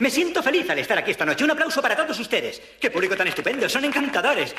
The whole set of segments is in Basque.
Me siento feliz al estar aquí esta noche. Un aplauso para todos ustedes. ¡Qué público tan estupendo! Son encantadores.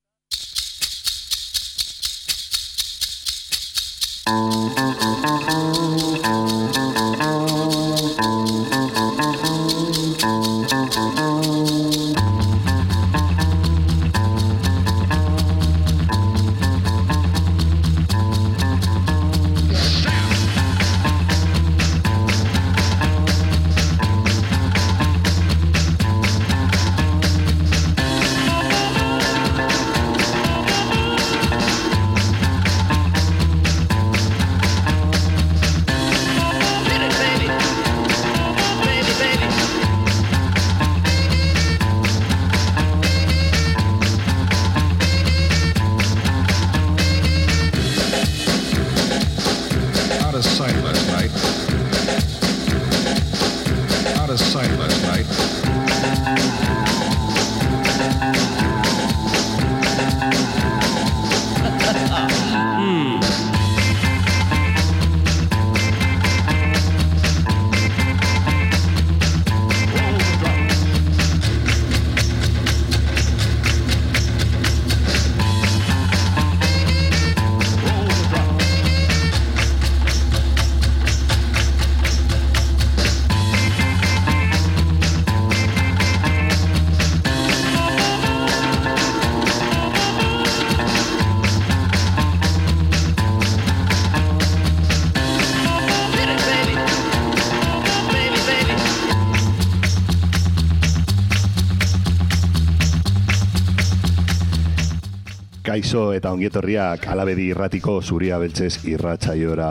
Kaixo eta ongietorriak Alabedi irratiko Zuria Beltzez irratsaiora.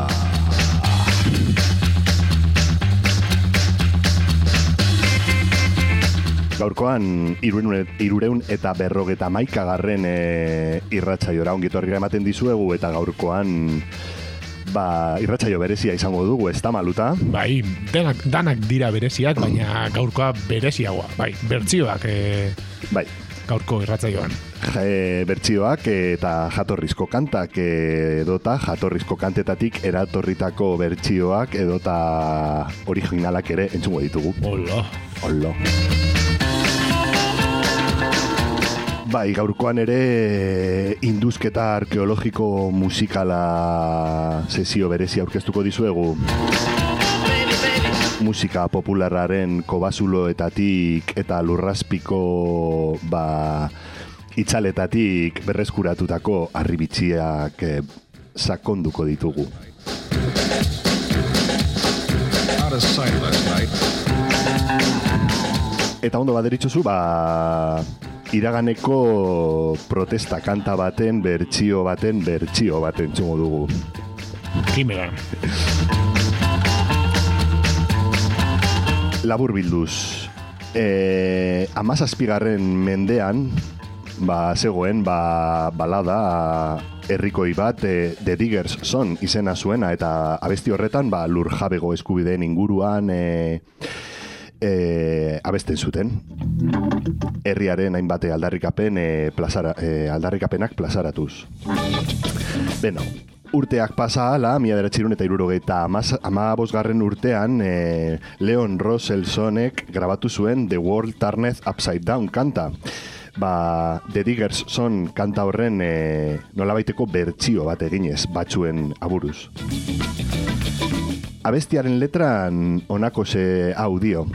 Gaurkoan 350 irratsaiora ongietorria ematen dizuegu eta gaurkoan irratsaio berezia izango dugu, ez da Maluta? Bai, danak dira bereziak, baina gaurkoa bereziagoa, bai, bertsioak bai. Gaurko irratsaioan. Bertsioak eta jatorrizko kantak edota jatorrizko kantetatik eratorritako bertsioak edota originalak ere entzungo ditugu. Hola. Bai, gaurkoan ere induzketa arkeologiko musikala sesio berezia aurkeztuko dizuegu. Musika popularraren kobazuloetatik eta lurrazpiko itzaletatik berreskuratutako harribitxiak sakonduko ditugu. Eta ondo baderitzozu, iraganeko protesta kanta baten bertsio baten txungo dugu. Kimera. Labur bilduz, 17. mendean zegoen balada herrikoi bat The Diggers Song izena zuena eta abesti horretan lurjabego eskubideen inguruan abesten zuten. Herriaren hainbat aldarrikapenak plazaratuz. Beno, urteak pasa ala, 1975 urtean, Leon Rosselsonek grabatu zuen The World Turned Upside Down kanta. The Diggers Song kanta horren nolabaiteko bertsio bat eginez batzuen aburuz. Abestiaren letran honako hau dio.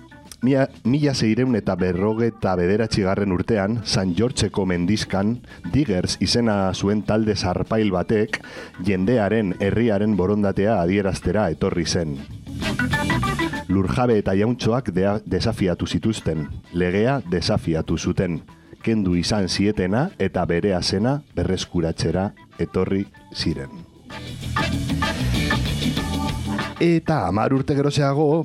1659 urtean, San Georgeko mendizkan, Diggers izena zuen talde zarpail batek jendearen herriaren borondatea adieraztera etorri zen. Lurjabe eta jauntxoak desafiatu zituzten, legea desafiatu zuten, kendu izan zietena eta berea zena berreskuratzera etorri ziren. Eta 10 urte gerozeago,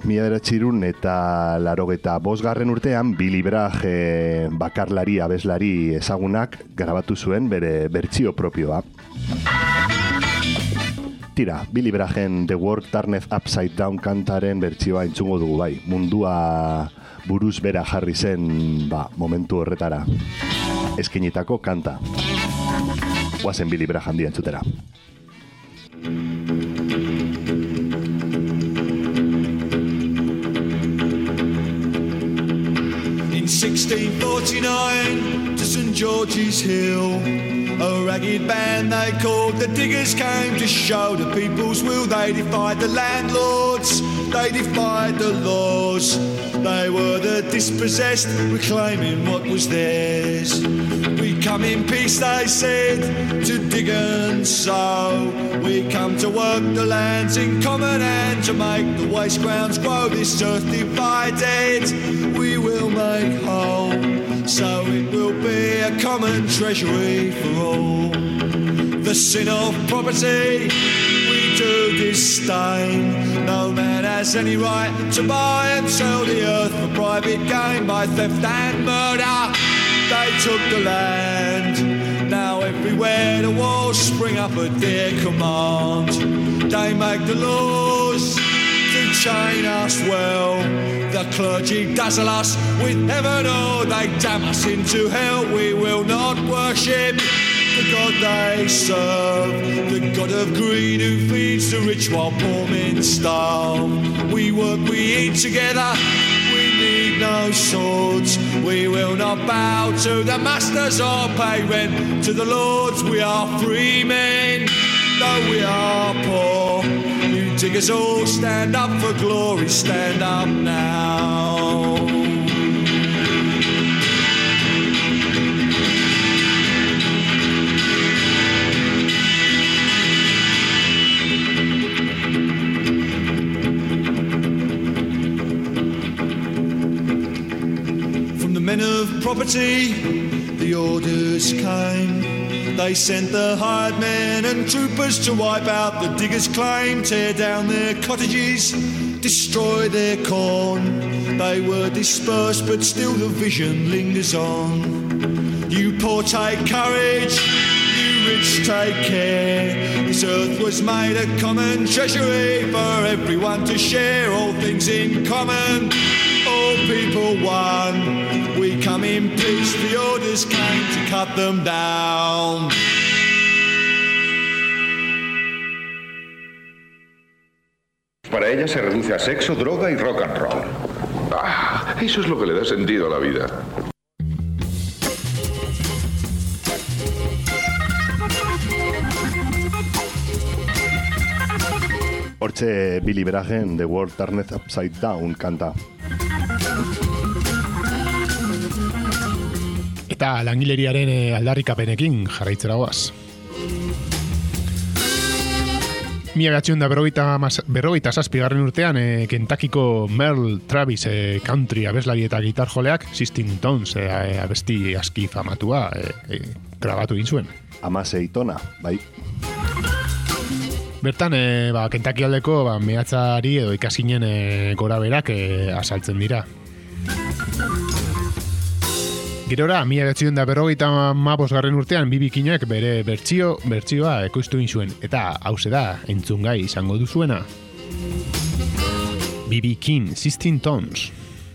1985 urtean, Billy Bragg bakarlari abeslari ezagunak grabatu zuen bere bertsio propioa. Tira, Billy Braggen The World Turned Upside Down kantaren bertsioa entzungo dugu bai. Mundua buruz bera jarri zen momentu horretara. Eskinitako kanta. Guazen Billy Bragg handia entzutera. In 1649 to St George's Hill, a ragged band they called the Diggers came to show the people's will. They defied the landlords, they defied the laws. They were the dispossessed, reclaiming what was theirs. We come in peace, they said, to dig and sow. We come to work the lands in common and to make the waste grounds grow. This earth divided, we will make whole. So it will be a common treasury for all. The sin of property we do disdain. No man has any right to buy and sell the earth for private gain. By theft and murder they took the land. Now everywhere the walls spring up at their command. They make the laws to chain us well. The clergy dazzle us with heaven, or they damn us into hell. We will not worship the God they serve, the God of greed who feeds the rich while poor men starve. We work, we eat together, we need no swords. We will not bow to the masters or pay rent to the lords. We are free men, though we are poor. You diggers all stand up for glory, stand up now. Men of property, the orders came. They sent the hired men and troopers to wipe out the diggers' claim, tear down their cottages, destroy their corn. They were dispersed, but still the vision lingers on. You poor take courage, you rich take care. This earth was made a common treasury for everyone to share. All things in common, all people one. We come in peace, the orders came to cut them down. Para ella se reduce a sexo, droga y rock and roll. Ah, eso es lo que le da sentido a la vida. Hortxe Billy Braggen, The World Turned Upside Down kanta. Eta langileriaren aldarrikapenekin jarraitzera goaz. 1957 urtean Kentuckiko Merle Travis country abeslari eta gitar joleak 16 Tons abesti aski famatua grabatu egin zuen. 16 tona, bai. Bertan, Kentucky aldeko mehatzari edo ikasinen gora berak azaltzen dira. Gerora, 1955 urtean B.B. Kingek bere bertsioa ekoiztu egin zuen, eta hauze da entzungai izango duzuena. B.B. King, 16 Tons.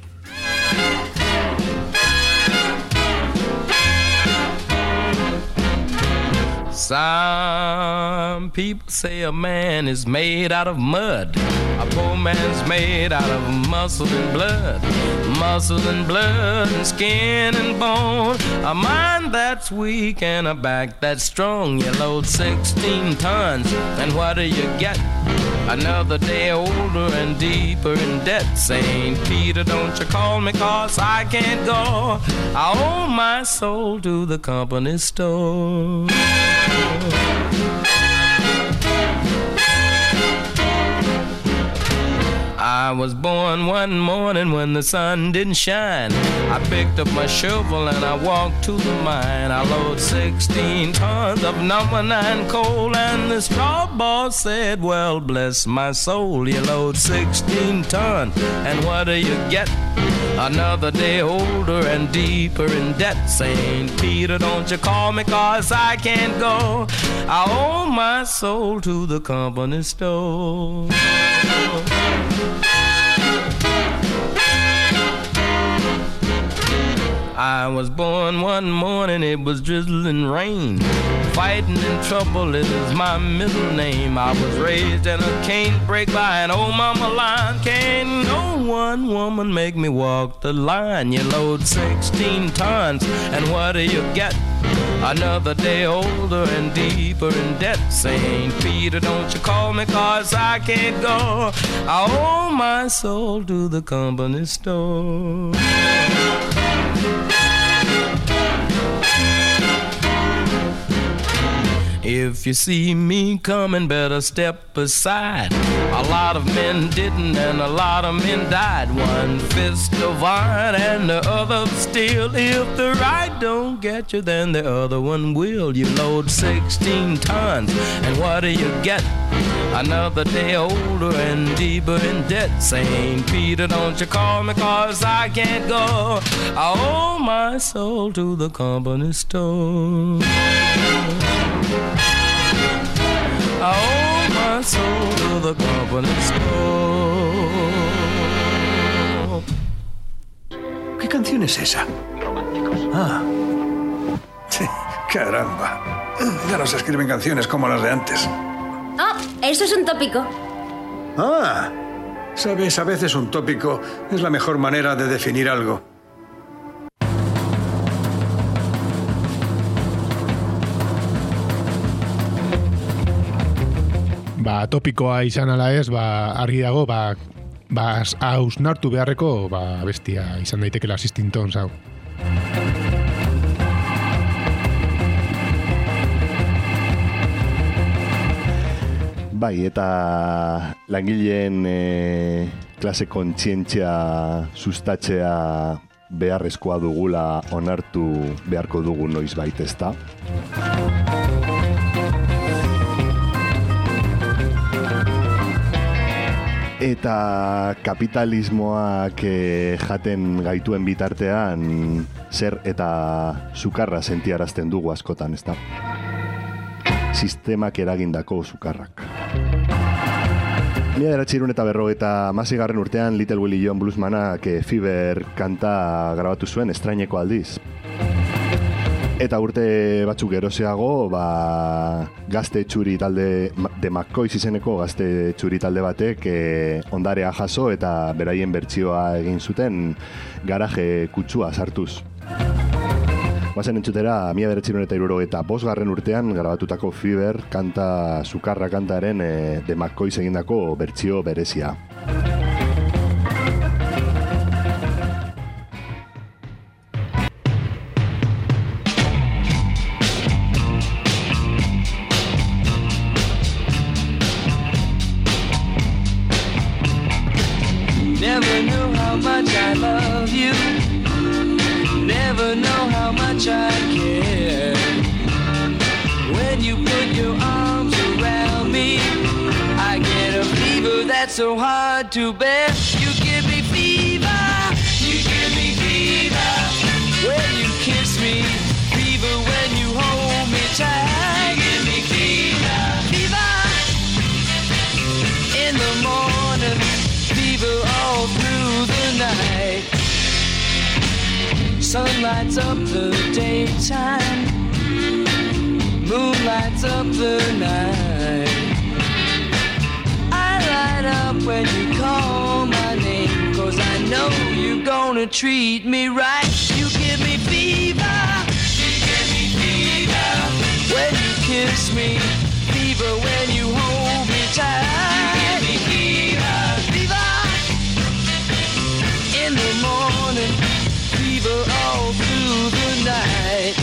Some people say a man is made out of mud. A poor man's made out of muscle and blood. Muscle and blood and skin and bone. A mind that's weak and a back that's strong. You load 16 tons and what do you get? Another day older and deeper in debt. St. Peter, don't you call me 'cause I can't go. I owe my soul to the company store. I was born one morning when the sun didn't shine. I picked up my shovel and I walked to the mine. I load 16 tons of number 9 coal, and the straw boss said, well, bless my soul, you load 16 tons, and what do you get? Another day older and deeper in debt. St. Peter, don't you call me 'cause I can't go. I owe my soul to the company store. I was born one morning, it was drizzling rain. Fighting in trouble, it is my middle name. I was raised in a can't break by an old mama line. Can't no one woman make me walk the line. You load 16 tons, and what do you get? Another day older and deeper in debt. St. Peter, don't you call me, 'cause I can't go. I owe my soul to the company store. If you see me coming, better step aside. A lot of men didn't and a lot of men died. One fist of iron and the other of steel. If the right don't get you, then the other one will. You load 16 tons, and what do you get? Another day older and deeper in debt. St. Peter, don't you call me, 'cause I can't go. I owe my soul to the company store. I owe my soul to the company store. ¿Qué canción es esa? Ah. Sí, caramba. Ya no se escriben canciones como las de antes. Oh, eso es un tópico. Ah. Sabes, a veces un tópico es la mejor manera de definir algo. Topikoa izan ala ez, argi dago, hausnartu beharreko, bestia izan daitekela 16 tons, hau. Bai, eta langileen klase kontzientzia sustatzea beharrezkoa dugula onartu beharko dugu noizbait, ezta? Eta kapitalismoak jaten gaituen bitartean zer eta sukarra sentiarazten dugu askotan, ezta? Sistemak eragindako sukarrak. 1950 urtean Little Willie John bluesmanak Fever kanta grabatu zuen estraineko aldiz. Eta urte batzuk gerozeago, gazte txuri talde, de McCoys izeneko gazte txuri talde batek ondarea jaso eta beraien bertsioa egin zuten garaje kutsua sartuz. Bazen entzutera, 1975 urtean grabatutako Fever kanta, sukarra kantaren de McCoys egindako bertsio berezia. Never knew how much I love you. Never know how much I care. When you put your arms around me, I get a fever that's so hard to bear. You give me fever. You give me fever. When you kiss me, fever when you hold me tight. You give me fever. Fever in the morning, fever all through the night. Sun lights up the daytime, moon lights up the night. I light up when you call my name, 'cause I know you're gonna treat me right. You give me fever. You give me fever. When you kiss me, fever when you hold me tight. You give me fever. Fever in the morning, fever all through the night.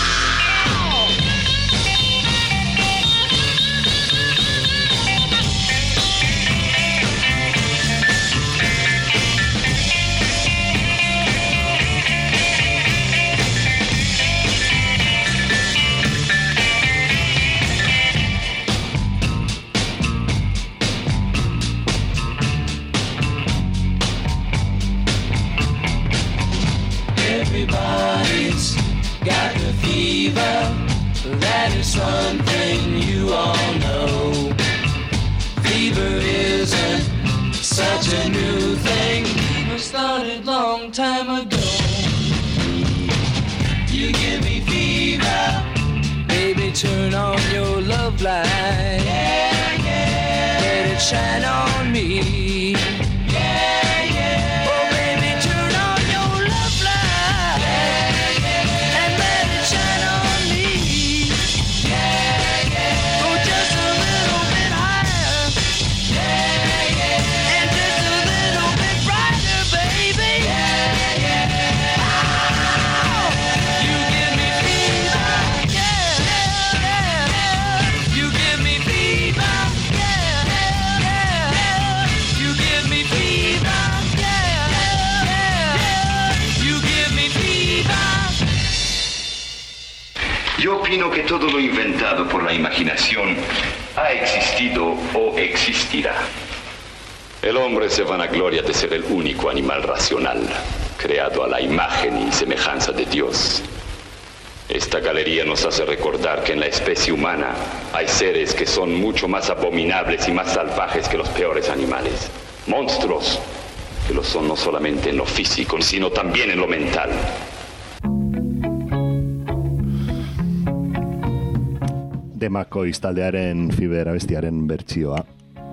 Everybody's got the fever. That is one thing you all know. Fever isn't such a new thing. Fever started long time ago. shine on me. Yeah, yeah. Oh, baby, turn on your love light. Yeah, yeah. And let it shine on me. Yeah, yeah. Go just a little bit higher. Yeah, yeah. And just a little bit brighter, baby. Yeah, yeah. Oh, you give me fever. Yeah, yeah. You give me fever. Yeah, yeah. You give me fever. Yeah, yeah. You give me fever. Yo opino que todo lo inventado por la imaginación ha existido o existirá. El hombre se vanagloria de ser el único animal racional, creado a la imagen y semejanza de Dios. Esta galería nos hace recordar que en la especie humana hay seres que son mucho más abominables y más salvajes que los peores animales. Monstruos que lo son no solamente en lo físico, sino también en lo mental. Demakoiz taldearen Fiber abestiaren bertsioa.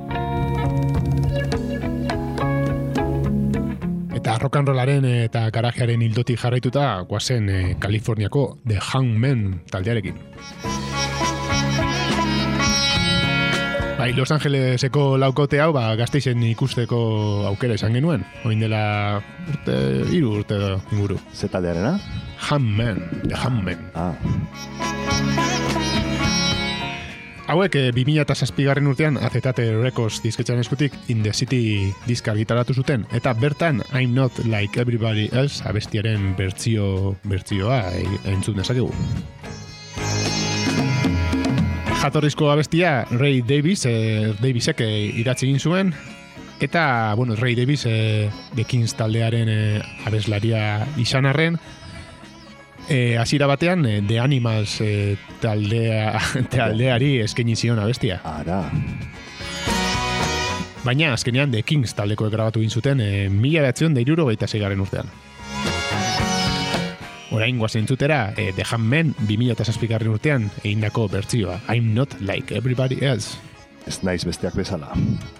Eta rock and rollaren eta garajearen hildotik jarraituta guazen Kaliforniako The Hangmen taldearekin. Bai, Los Angeleseko laukote hau Gasteizen ikusteko aukera izan genuen. Oin dela hiru urte inguru. Ze taldearena? Hangmen, The Hangmen. Ah. Hauek 2007 urtean Acetate Records disketxaren eskutik In the City diska argitaratu zuten, eta bertan I'm Not Like Everybody Else abestiaren bertsioa entzun dezakegu. Jatorrizko abestia Ray Davisek idatzi egin zuen, eta Ray Davis The Kings taldearen abeslaria izan arren, hasiera batean The Animals taldeari eskaini zion abestia. Ara. Baina azkenean The Kings taldekoek grabatu egin zuten 1976 urtean. Orain guazen entzutera The Hangmen 2007 urtean egindako bertsioa I'm Not Like Everybody Else. Ez naiz besteak bezala.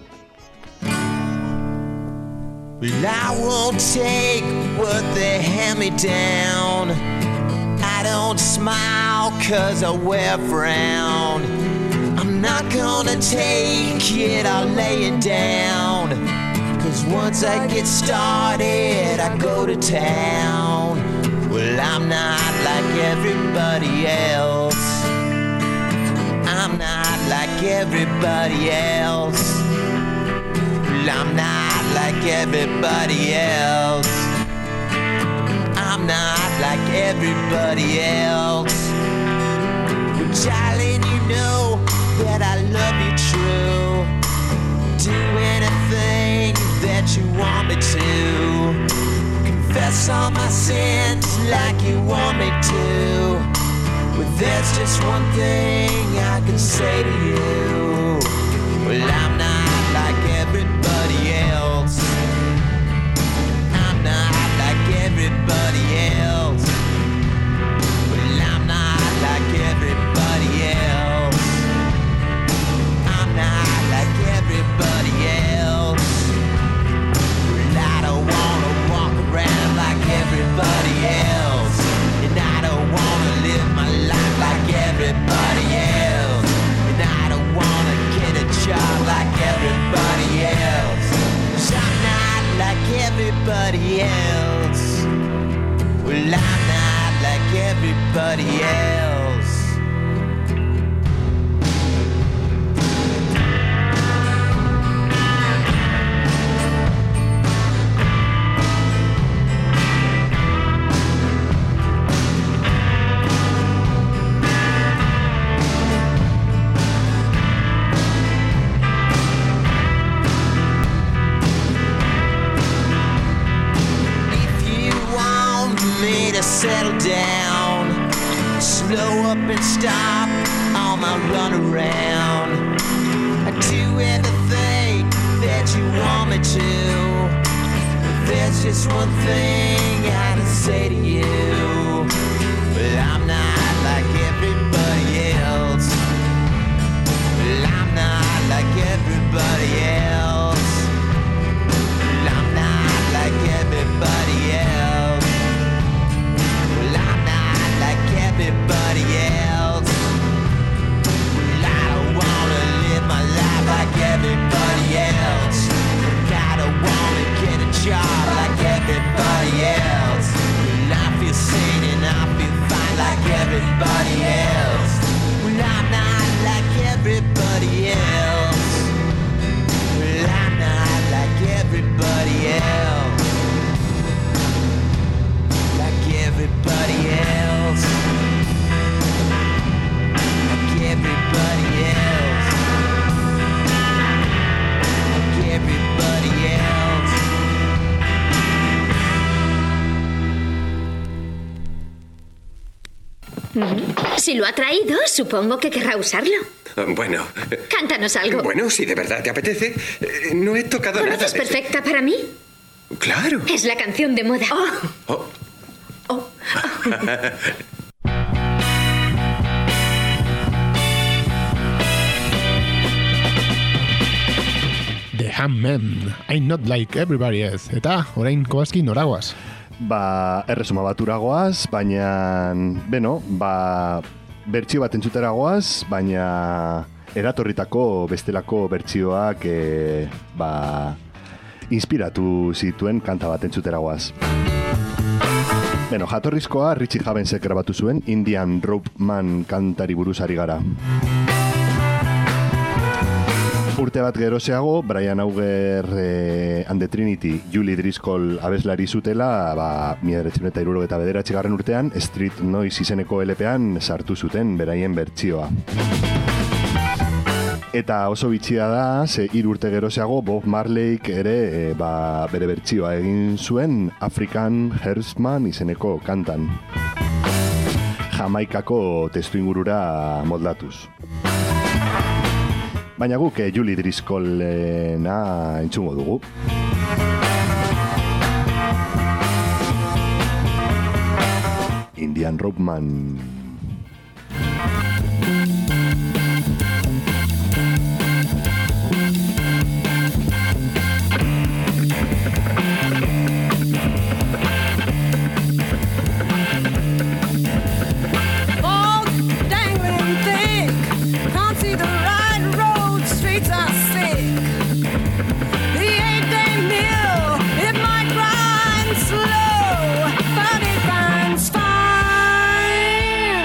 Well, I won't take what they hand me down. I don't smile 'cause I wear a frown. I'm not gonna take it, I'll lay it down. 'Cause once I get started, I go to town. Well, I'm not like everybody else. I'm not like everybody else. Well, I'm not like everybody else. I'm not like everybody else. Well, darling, you know that I love you true. Do anything that you want me to. Confess all my sins like you want me to. But there's just one thing I can say to you. Well, I'm not like everybody else. I'm not like everybody else. Well, I'm not like everybody else. I'm not like everybody else. Well, I don't wanna walk around like everybody else. And I don't wanna live my life like everybody else. And I don't wanna get a job like everybody else. 'Cause I'm not like everybody else. Well, I'm not like everybody else. Settle down, slow up and stop on my run around. I do everything that you want me to. There's just one thing I can say to you. Well, I'm not like everybody else. Well, I'm not like everybody everybody else. Well, I'm not like everybody else. Well, I'm not like everybody else. Well, I don't wanna live my life like everybody else. I don't wanna get a job like everybody else. Well, I feel sane and I feel fine like everybody else. Well, I'm not like everybody else. Well, I'm not like everybody else. Like everybody else. Like everybody else. Like everybody else. Si lo ha traído, supongo que querrá usarlo. Bueno. Cántanos algo. Bueno, si de verdad te apetece. No he tocado nada. ¿Conoces Perfecta para mí? Claro. Es la canción de moda. The Hammen, I'm not like everybody else. Eta, orain Kowalski noragoaz? Erresuma baturagoaz, baina, bertsio bat entzuteragoaz, baina eratorritako bestelako bertsioak inspiratu zituen kanta bat entzuteragoaz. Jatorrizkoa Richie Havensek grabatu zuen Indian Rope Man kantari buruz ari gara. Urte bat gerozeago, Brian Auger and the Trinity, Julie Driscoll abeslari zutela, 1979 urtean, Street Noise izeneko LP-an sartu zuten beraien bertsioa. Eta oso bitxia da, 3 urte gerozeago Bob Marleyk ere bere bertsioa egin zuen African Herdsman izeneko kantan. Jamaikako testuingurura moldatuz. Baina guk Julie Driscollena entzungo dugu. Indian Rope Man. Slow, but it burns fine.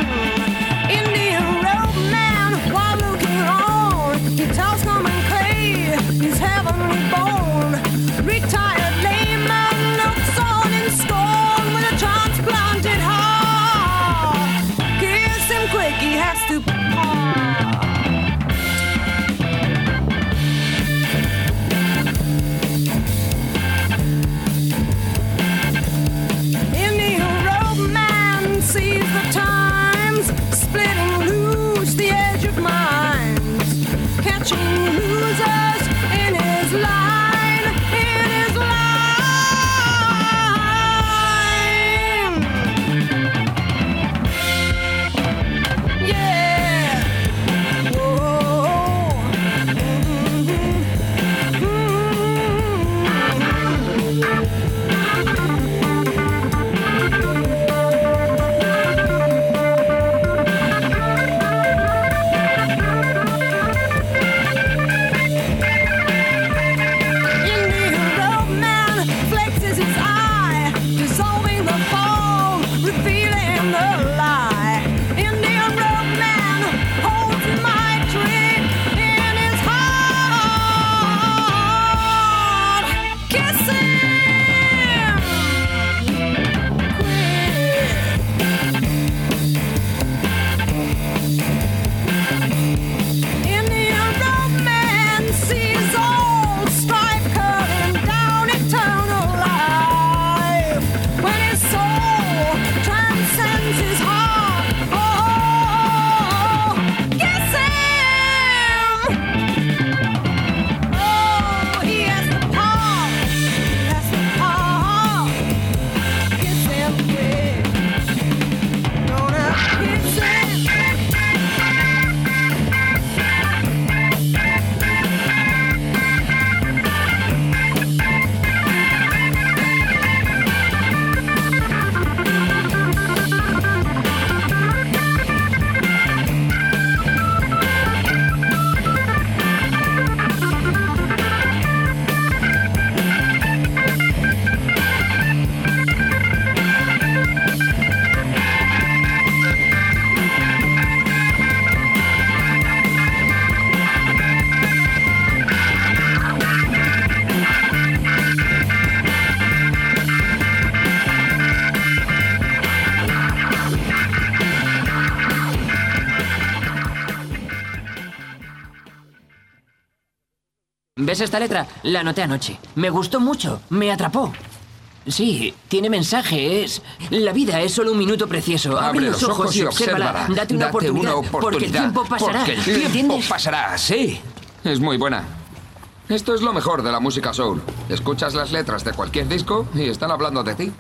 ¿Ves esta letra? La anoté anoche. Me gustó mucho. Me atrapó. Sí, tiene mensaje. La vida es solo un minuto precioso. Abre los ojos y obsérvala. Date una oportunidad. Porque el tiempo pasará. Porque el tiempo ¿entiendes? pasará, sí. Es muy buena. Esto es lo mejor de la música soul. Escuchas las letras de cualquier disco y están hablando de ti.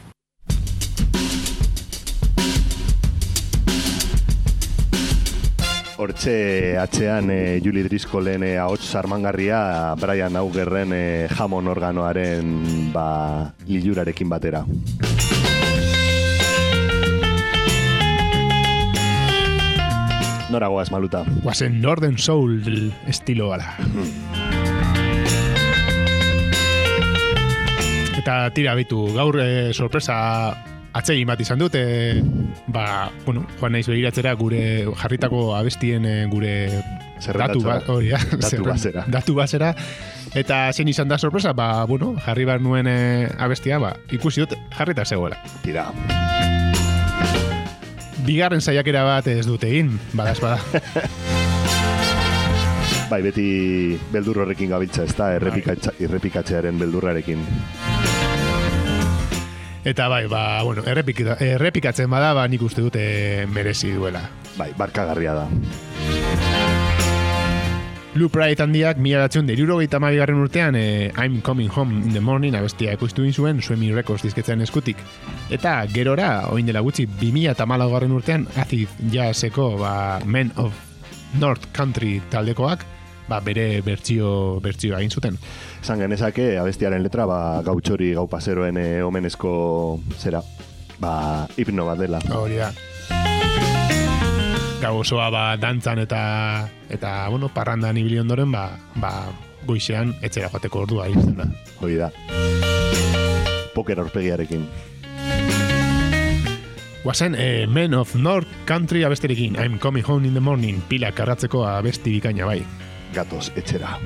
Hortxe atzean Julie Driscollen ahots sarmangarria Brian Augerren Hammond organoaren lilurarekin batera. Nora goaz, Maluta? Guazen Northern Soul estilo ala. Eta tira bitu, gaur sorpresa atsegin bat izan dut, joan naiz begiratzera gure jarritako abestien gure datu basera, eta zein izan da sorpresa, jarri behar nuen abestia, ikusi dut jarrita zegoela. Tira. Bigarren saiakera bat ez dut egin, badaz bada. Bai, beti beldur horrekin gabiltza, ez da, errepikatzearen beldurrarekin. Eta errepikatzen bada, nik uste dute merezi duela. Bai, barkagarria da. Lou Pride handiak 1972 urtean I'm Coming Home in the Morning abestia ekoiztu zuen Swemi Records dizketzen eskutik. Eta gerora, oin dela gutxi 2014 urtean Acid Jazzeko Men of North Country taldekoak bere bertsio egin zuten. Esan genezake, abestiaren letra, gau txori, gau paseroen omenezko zera, hipno bat dela. Hori da. Gau osoa dantzan eta parrandan ibili ondoren, goizean etxera joateko ordua izan da. Hori da. Poker aurpegiarekin. Guazen, Men of North Country abesterekin, I'm Coming Home in the Morning, pila karratzeko abesti bikaina bai. Gatoz, etxera.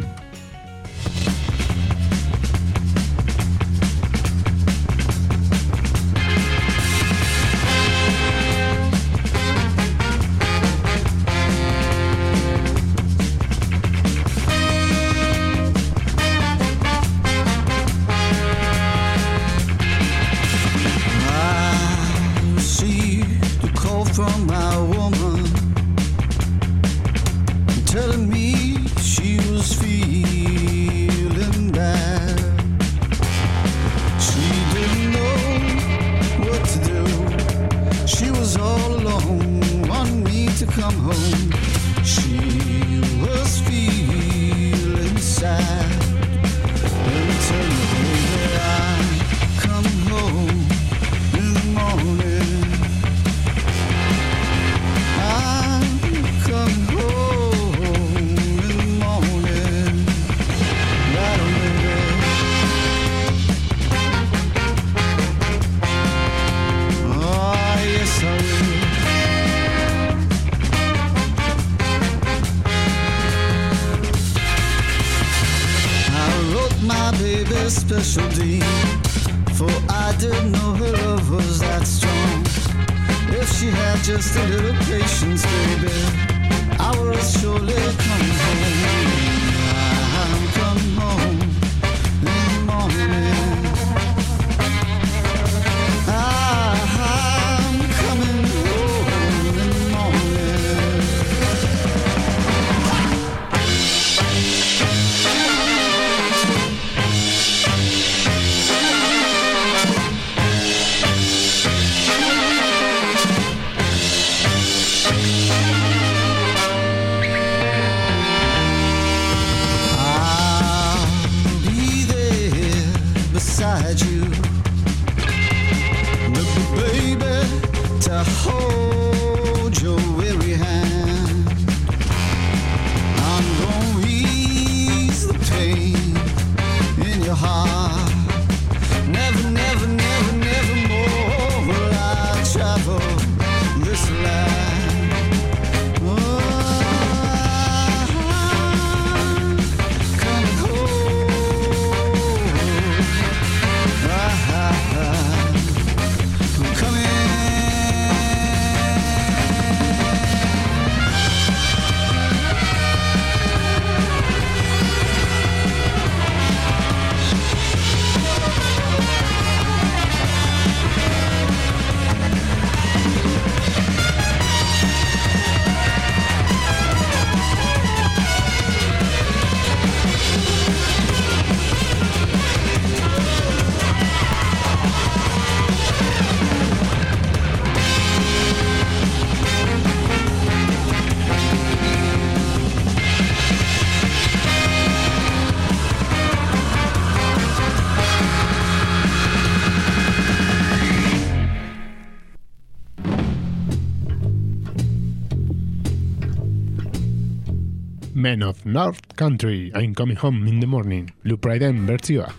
Men of North Country, I'm Coming Home in the Morning, Lou Priden bertzioa.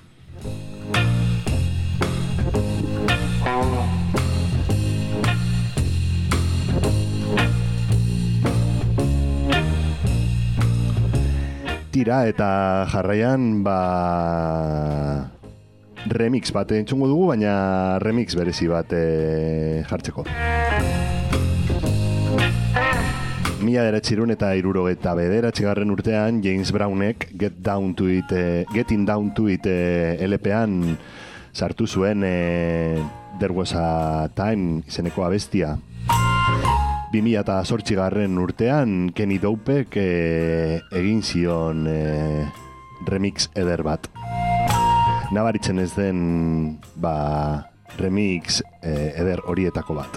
Tira eta jarraian remix bat entzungo dugu, baina remix berezi bat jartzeko. 1979 urtean James Brownek Getting Down to It LP-an sartu zuen There Was a Time izeneko abestia. 2008 urtean Kenny Dopek egin zion remix eder bat. Nabaritzen ez den remix eder horietako bat.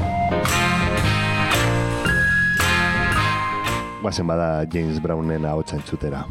Guazen bada James Brownen ahotsa entzutera.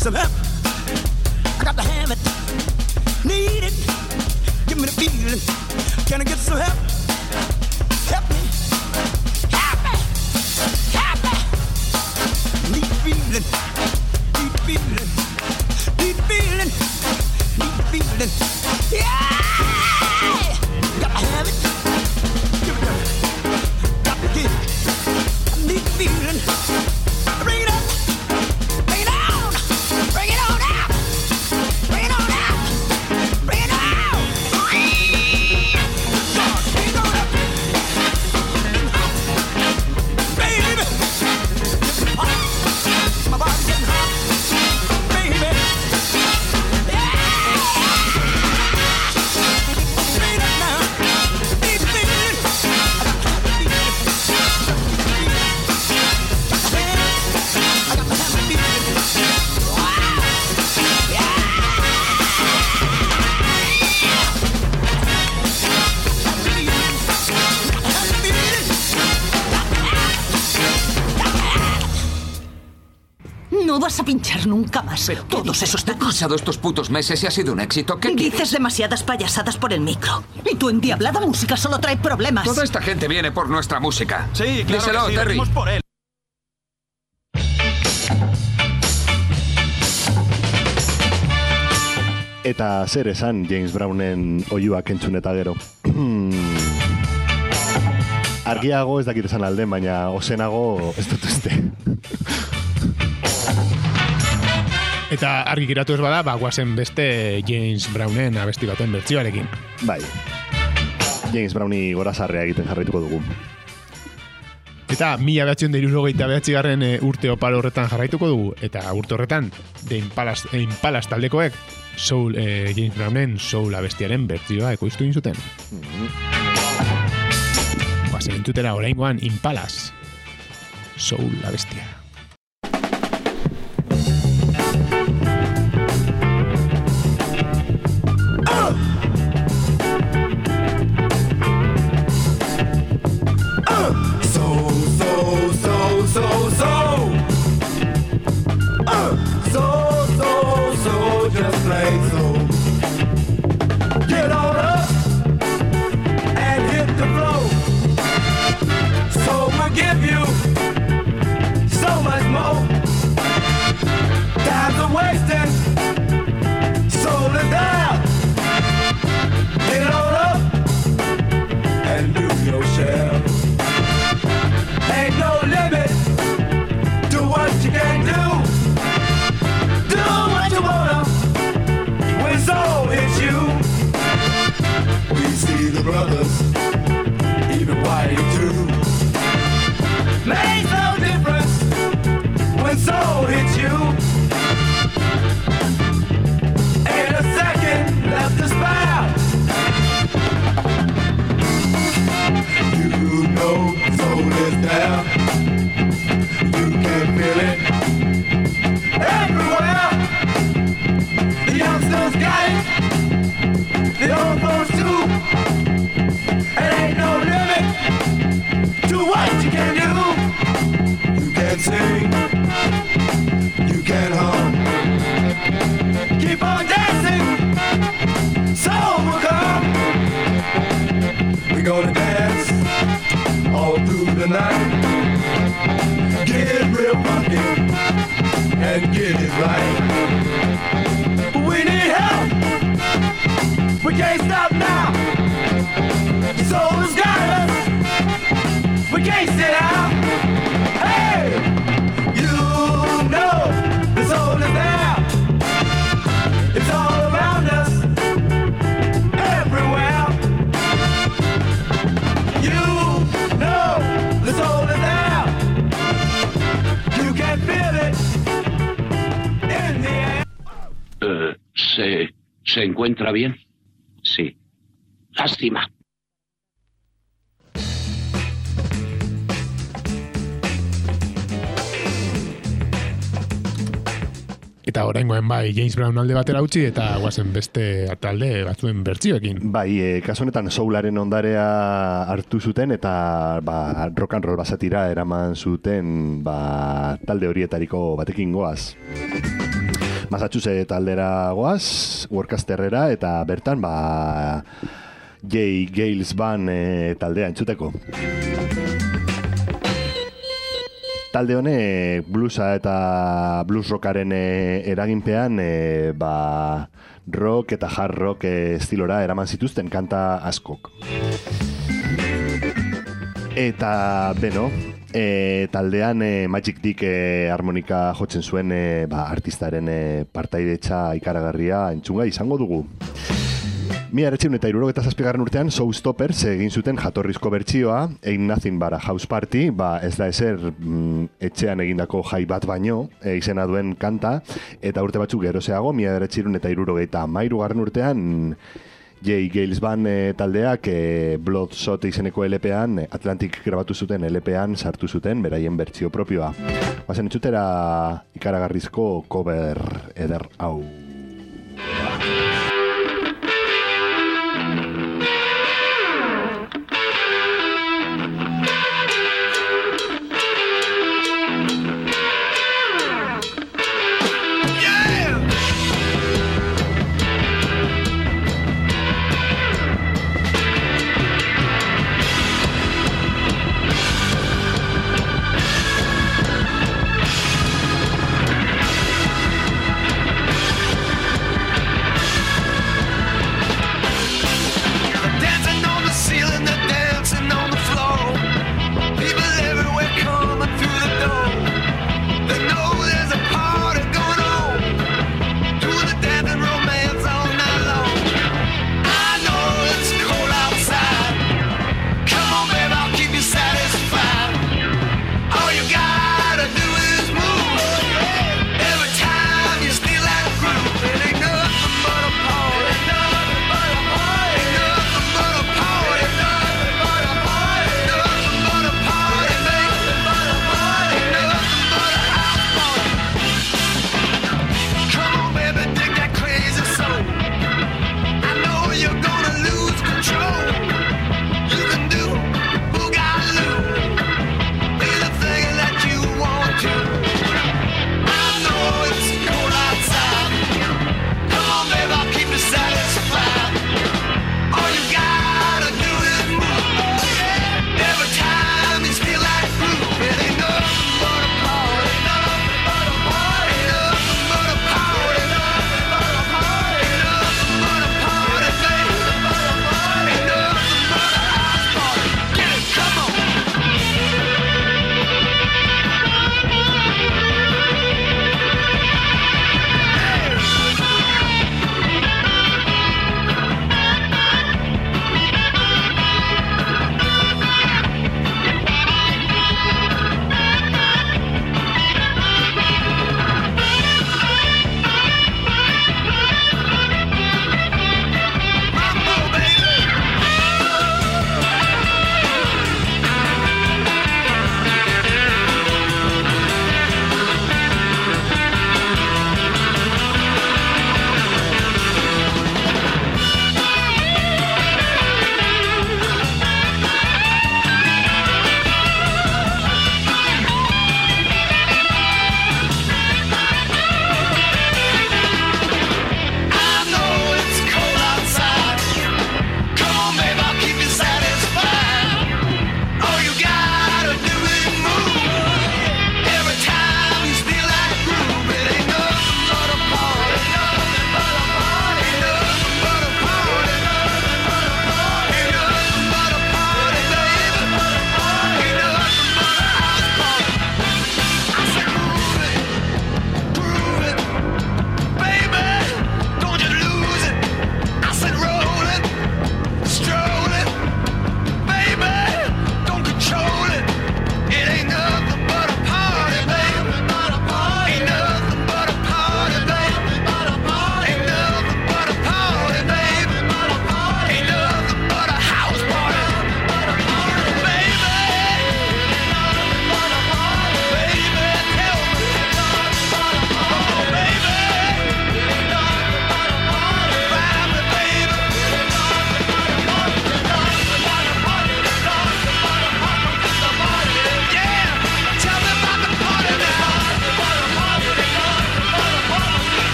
some help. I got to have it. Need it. Give me the feeling. Can I get some help? Help me. Help me. Help me. Need feeling. Need feeling. Need feeling. Need feeling. Yeah! Got to have it. Give it up. Got to get it. I need feeling. Bring it up. Bring it on. Bring it on out. Bring it on out. Bring it on. God, bring it on up. Baby. My body's getting hot. Baby. No vas a pinchar nunca más. Pero todos esos He pasado estos putos meses y ha sido un éxito. ¿Qué Dices quieres? demasiadas payasadas por el micro. Y tu endiablada música solo trae problemas. Toda esta gente viene por nuestra música. Sí, claro. Díselo, que sí, Terry. venimos por él. Eta zer esan James Brownen oiuak entzun eta gero. Argiago ez dakit esan alden, baina ozenago ez dut uste. Eta argi giratu ez bada, guazen beste James Brownen abesti baten bertsioarekin. Bai. James Browni gorazarrea egiten jarraituko dugu. Eta 1969 urte oparo horretan jarraituko dugu. Eta urte horretan, The Impalas taldekoek James Brownen Soul abestiaren bertsioa ekoiztu zuten. Guazen entutera oraingoan Impalas Soul abestia. Just plain so. Get on up and hit the floor. So we'll give you so much more. Time's a wasting, soul is down. Get on up and do your share. Ain't no limit to what you can do. Do what you wanna. So it's you. We see the brothers, even white too. Makes no difference when soul hits you. Ain't a second left to spare. You know soul is there. You can feel it everywhere. The youngsters got it, the old folks too. It ain't no limit to what you can do. You can sing, you can hum. Keep on dancing, soul will come. We're gonna dance all through the night. Get real funky and get it right. We need help. We can't stop now. The soul has got us. We can't sit out. Hey, you know the soul is there. It's all around us, everywhere. You know the soul is there. You can feel it in the air. ¿Se encuentra bien? Sí. Lástima. Eta oraingoen bai James Brown alde batera utzi eta guazen beste talde batzuen bertsioekin. Bai, kasu honetan soularen ondarea hartu zuten eta rock and roll basatira eraman zuten talde horietariko batekin goaz. Massachusetts taldera goaz, Worcesterrera, eta bertan, J. Gales Band taldea entzuteko. Talde honek bluesa eta blues rockaren eraginpean rock eta hard rock estilora eraman zituzten kanta askok. Eta, taldean Magic Dick harmonika jotzen zuen artistaren partaidetza ikaragarria entzunga izango dugu. 1977 urtean Showstoppers egin zuten jatorrizko bertsioa, Ain't Nothing But a House Party, ez da ezer etxean egindako jai bat baino, izena duen kanta, eta urte batzuk gerozeago, 1973 urtean, J. Gales Band taldeak Bloodshot izeneko LP-an, Atlantic grabatu zuten LP-an sartu zuten beraien bertsio propioa. Bazen entzutera ikaragarrizko cover eder hau.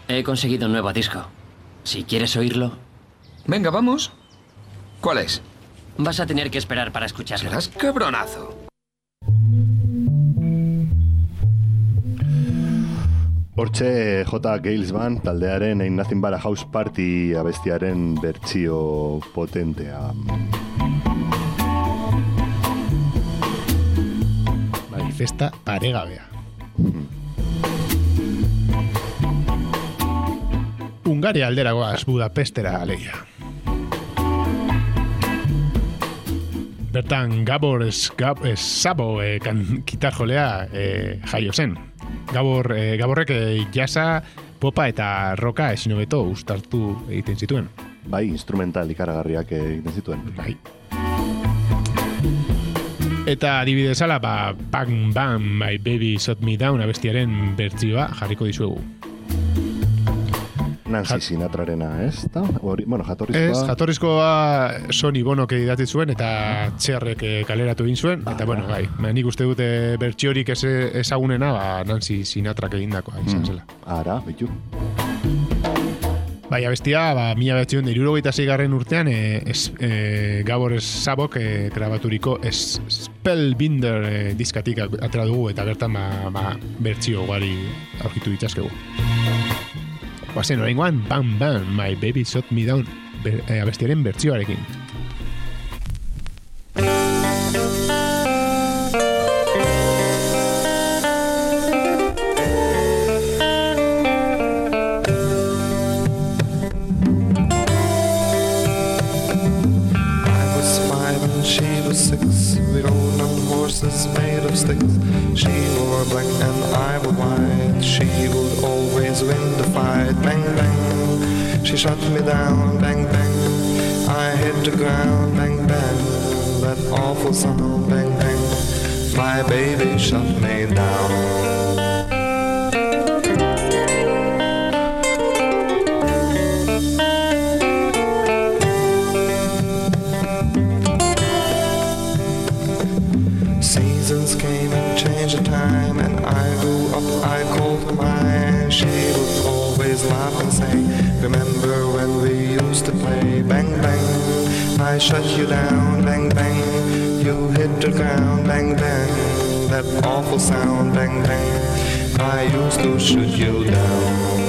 He conseguido un nuevo disco. Si quieres oírlo... Venga, vamos. ¿Cuál es? Vas a tener que esperar para escucharlo. Serás cabronazo. Hortxe J. Gales Band taldearen Ain't Nothing But a House Party abestiaren bertsio potentea. Manifesta paregabea. Hungaria alderagoaz Budapestera alegia. Bertan Gabor Szabo gitarjolea jaio zen. Gaborrek jasa, popa eta roka ezin hobeto uztartu egiten zituen. Bai, instrumental ikaragarriak egiten zituen. Bai. Eta adibidez ala, Bang Bang My Baby Shut Me Down abestiaren bertsioa jarriko dizuegu. Nancy Sinatrarena, ez? Bueno, jatorrizkoa... Ez, jatorrizkoa Sonny Bonok idatzi zuen eta Txerrek kaleratu egin zuen. Eta, bueno, bai, nik uste dute bertsiorik ezagunena, Nancy Sinatrak egindakoa izan zela. Ara, bitu. Bai, abestia, 1976 urtean Gabor Szabok grabaturiko Spellbinder diskatik atera dugu eta bertan bertsio ugari aurkitu ditzazkegu. Guazen oraingoan, Bam Bam, My Baby Shut Me Down abestiaren bertsioarekin. She was 6, we rode on horses made of sticks. She wore black and I wore white. She would always win the fight. Bang, bang, she shot me down. Bang, bang, I hit the ground. Bang, bang, that awful sound. Bang, bang, my baby shot me down. Came and changed the time, and I grew up, I called her mine. She would always laugh and say, remember when we used to play? Bang, bang, I shut you down. Bang, bang, you hit the ground. Bang, bang, that awful sound. Bang, bang, I used to shoot you down.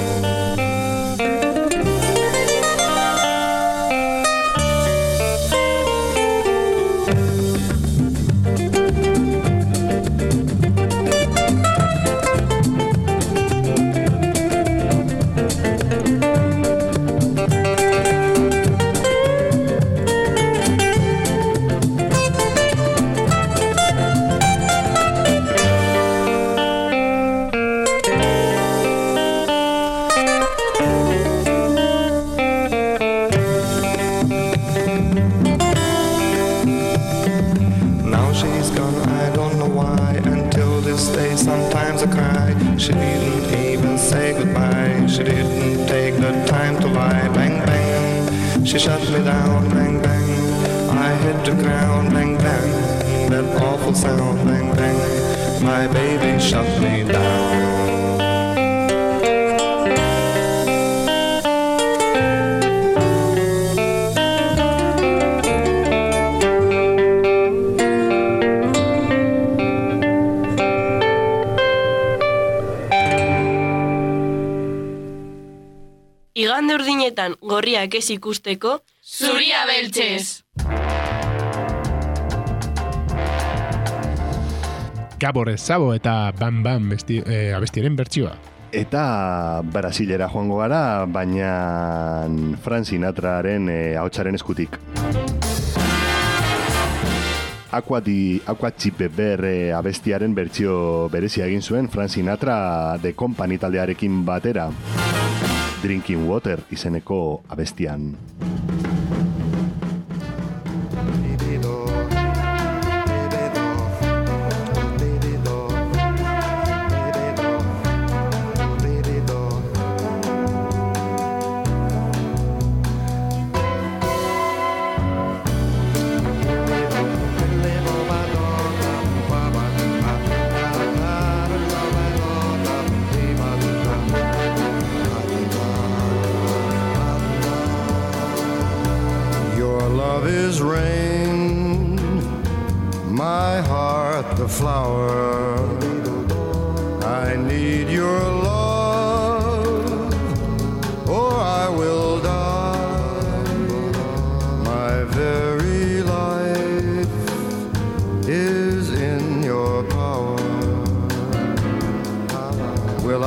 She shut me down, bang, bang, I hit the ground, bang, bang, that awful sound, bang, bang, my baby shut me down. Igande urdinetan gorriak ez ikusteko, zuria beltzez! Gabor Szabo eta Bam Bam abestiaren bertsioa. Eta Brasilera joango gara, baina Frank Sinatraren ahotsaren eskutik. Aqua Beber abestiaren bertsio berezia egin zuen Frank Sinatra The Company taldearekin batera. Drinking Water izeneko abestian.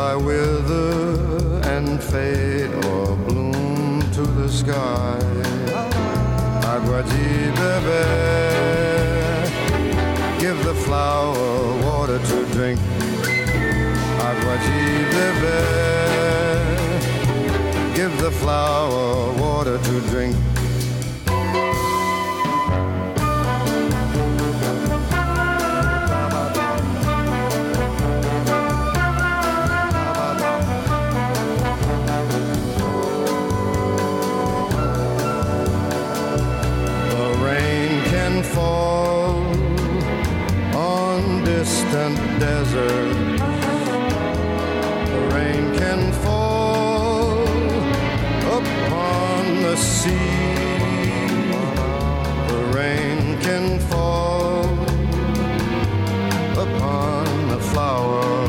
I wither and fade or bloom to the sky. Agua-ji, bebe, give the flower water to drink. Agua-ji, bebe, give the flower water to drink. Fall on distant deserts. The rain can fall upon the sea. The rain can fall upon the flower.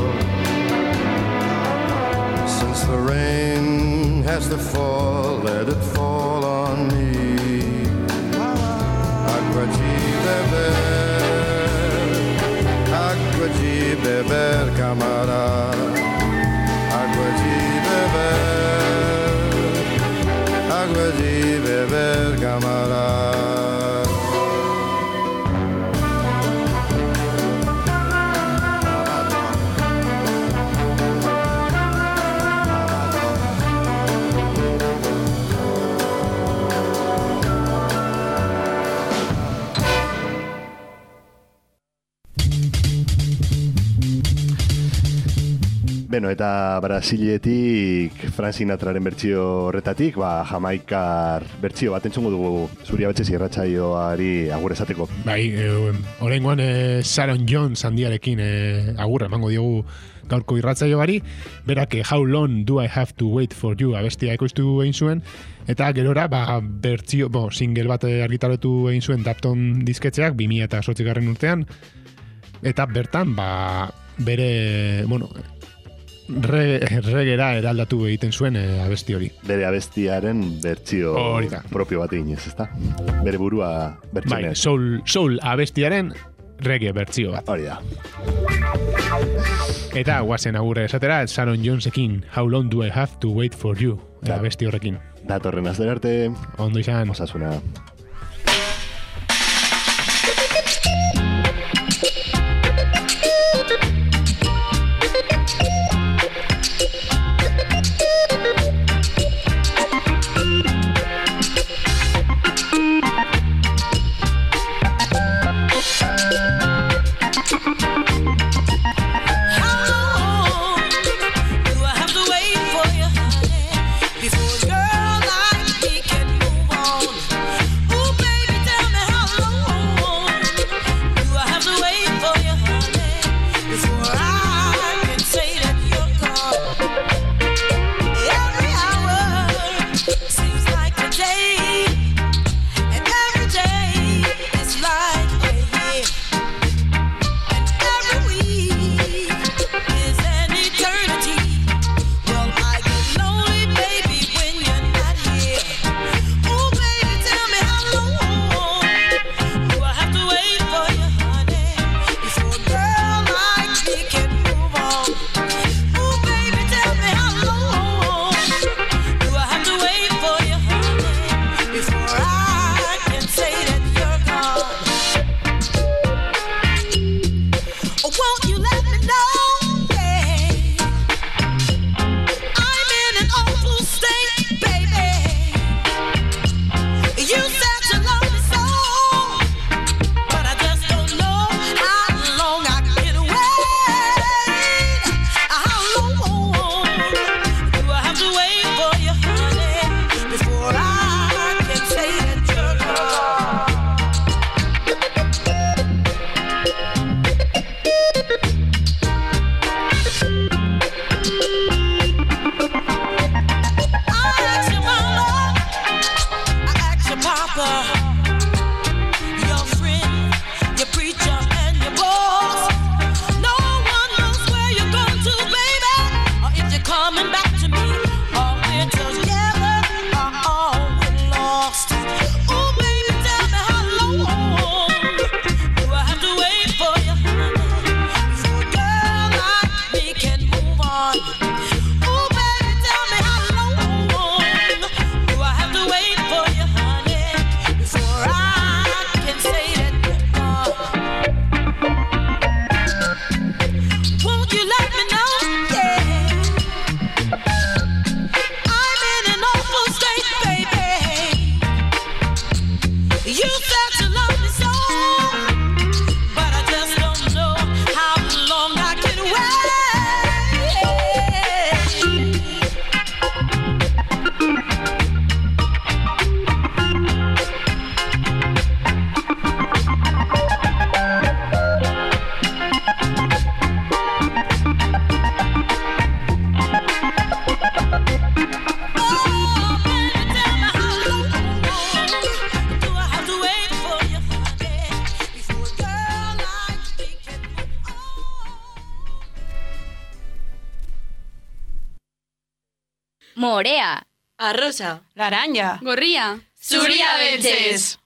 Since the rain has to fall, let it fall on me. Agua-ji, beber, camarada. Agua-ji, beber, camarada. Beno, eta Brasiletik Frank Sinatraren bertsio horretatik, jamaikar bertsio bat entzungo dugu Zuri Abetzez irratsaioari agur esateko. Bai, oraingoan Sharon Jones handiarekin agur emango diogu gaurko irratsaioari, berak How Long Do I Have to Wait for You abestia ekoiztu egin zuen, eta gerora bertsio, single bat argitaratu egin zuen Dapton disketxeak 2008 urtean, eta bertan bere, regera eraldatu egiten zuen abesti hori. Bere abestiaren bertsio propio bat eginez, ezta? Bere burua bertsionez. Bai, soul abestiaren reggae bertsio bat. Hori da. Eta guazen agurre esatera, Sharon Jonesekin, How Long Do I Have to Wait for You, abesti horrekin. Datorren azten arte. Ondo izan. Osasuna. Before a girl like me can move on. Morea. Arrosa. Laranja. Gorria. Zuria beltzez.